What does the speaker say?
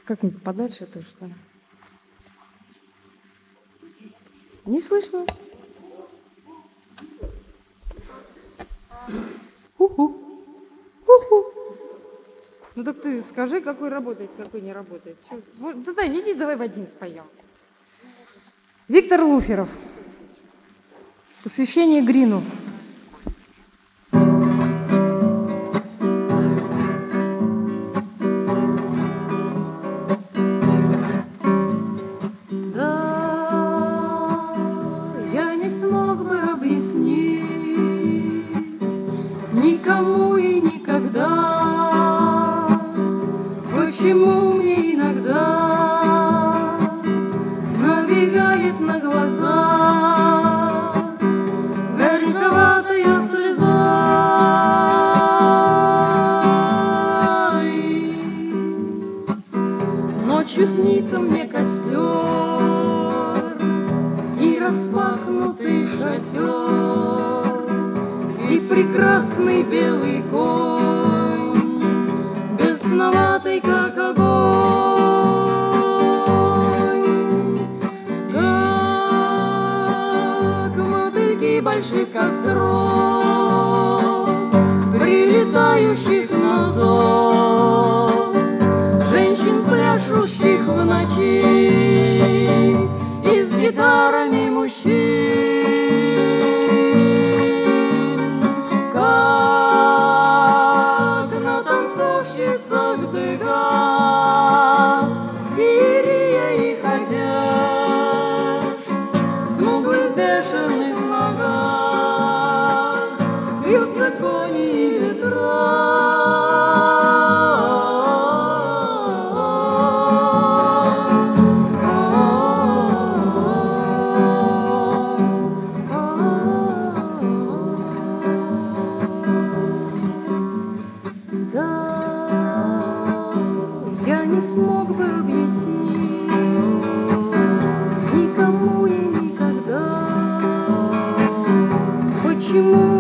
Как-нибудь подальше тоже, что ли? Не слышно. Уху. Уху. Ну так ты скажи, какой работает, какой не работает. Да, иди, давай в один споем. Виктор Луферов. Посвящение Грину. Никому и никогда, почему мне иногда набегает на глаза горьковатая слеза. Ночью снится мне костер и распахнутый шатер, и прекрасный белый конь, бесноватый, как огонь, как мотыльки больших костров, прилетающих на зов, женщин, пляшущих в ночи, и с гитарами мужчин. Не смог бы объяснить никому и никогда, почему